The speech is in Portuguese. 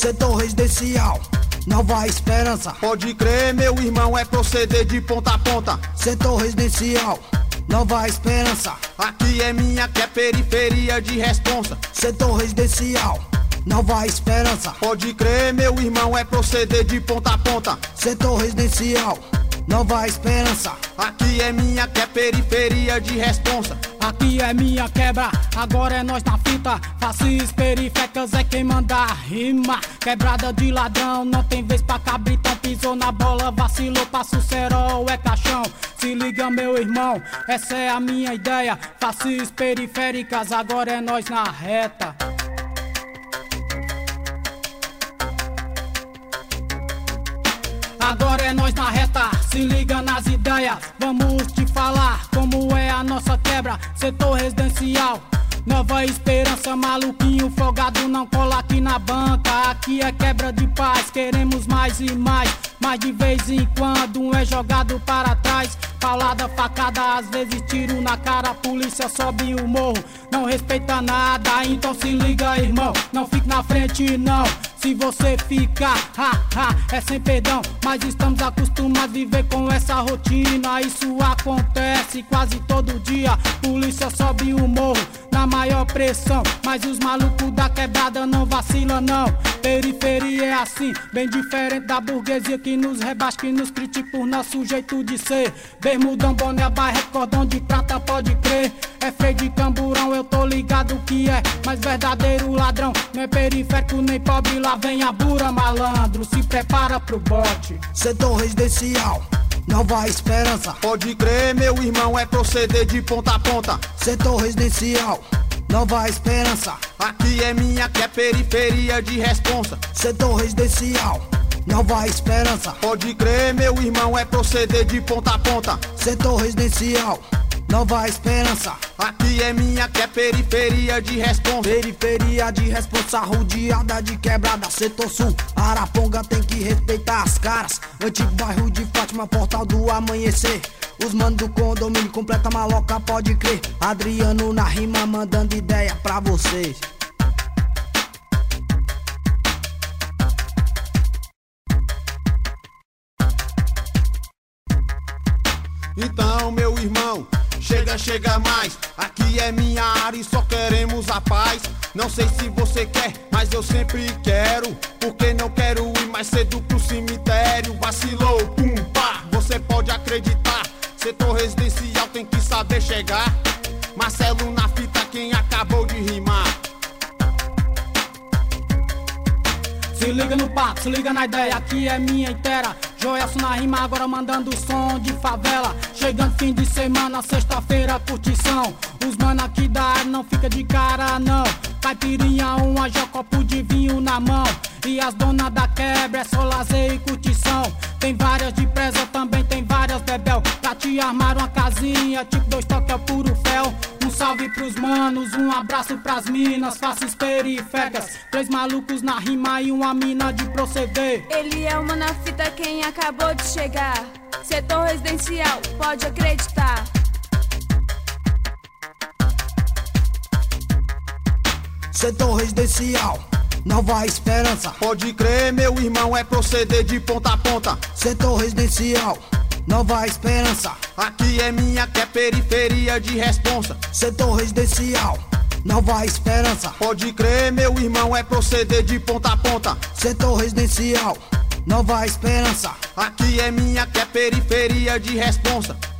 setor residencial, Nova Esperança. Pode crer, meu irmão, é proceder de ponta a ponta. Setor residencial, Nova Esperança. Aqui é minha, que é periferia de responsa. Setor residencial, Nova Esperança. Pode crer, meu irmão, é proceder de ponta a ponta. Setor residencial, Nova Esperança. Aqui é minha, que é periferia de responsa. Aqui é minha quebra, agora é nós na fita. Facis periféricas é quem manda a rima. Quebrada de ladrão, não tem vez pra cabritão. Pisou na bola, vacilou, passa o cerol, é caixão. Se liga, meu irmão, essa é a minha ideia. Facis periféricas, agora é nós na reta. Agora é nós na reta, se liga nas ideias. Vamos te falar como é a nossa quebra. Setor residencial, Nova Esperança. Maluquinho folgado não cola aqui na banca. Aqui é quebra de paz, queremos mais e mais. Mas de vez em quando um é jogado para trás. Paulada, facada, às vezes tiro na cara. A polícia sobe o morro, não respeita nada. Então se liga, irmão, não fique na frente não. Se você ficar, é sem perdão. Mas estamos acostumados a viver com essa rotina. Isso acontece quase todo dia. Polícia sobe o morro na maior pressão. Mas os malucos da quebrada não vacilam não. Periferia é assim, bem diferente da burguesia que nos rebaixa, que nos critica por nosso jeito de ser. Bermudão, boné, barret, cordão de prata, pode crer. É freio de camburão, eu tô ligado que é. Mas verdadeiro ladrão, não é periférico nem pobre. Lá vem a bura, malandro, se prepara pro bote. Setor residencial, Nova Esperança. Pode crer, meu irmão, é proceder de ponta a ponta. Setor residencial, Nova Esperança. Aqui é minha, que é periferia de responsa. Setor residencial, Nova Esperança. Pode crer, meu irmão, é proceder de ponta a ponta. Setor residencial, Nova Esperança. Aqui é minha, que é periferia de responsa. Periferia de responsa, rodeada de quebrada. Setor sul, Araponga tem que respeitar as caras. Antigo bairro de Fátima, portal do amanhecer. Os manos do condomínio, completa maloca, pode crer. Adriano na rima, mandando ideia pra vocês. Então, meu irmão, chega mais. Aqui é minha área e só queremos a paz. Não sei se você quer, mas eu sempre quero. Porque não quero ir mais cedo pro cemitério. Vacilou, pum, pá, você pode acreditar. Setor residencial tem que saber chegar. Marcelo na fita, quem acabou de rimar. Se liga no papo, se liga na ideia, aqui é minha inteira. Joelson na rima, agora mandando som de favela. Chegando fim de semana, sexta-feira, curtição. Os mano aqui da área não fica de cara não. Caipirinha, uma já copo de vinho na mão. E as donas da quebra é só lazer e curtição. Tem várias de presa, também tem várias bebel. Pra te armar uma casinha, tipo 2 toques é puro fel. Um salve pros manos, um abraço pras minas. Faces periféricas, 3 malucos na rima e uma mina de proceder. Ele é uma na fita, quem acabou de chegar. Setor residencial, pode acreditar. Setor residencial, Nova Esperança. Pode crer, meu irmão, é proceder de ponta a ponta. Setor residencial, Nova Esperança. Aqui é minha, que é periferia de responsa. Setor residencial, Nova Esperança. Pode crer, meu irmão, é proceder de ponta a ponta. Setor residencial, Nova Esperança. Aqui é minha, que é periferia de responsa.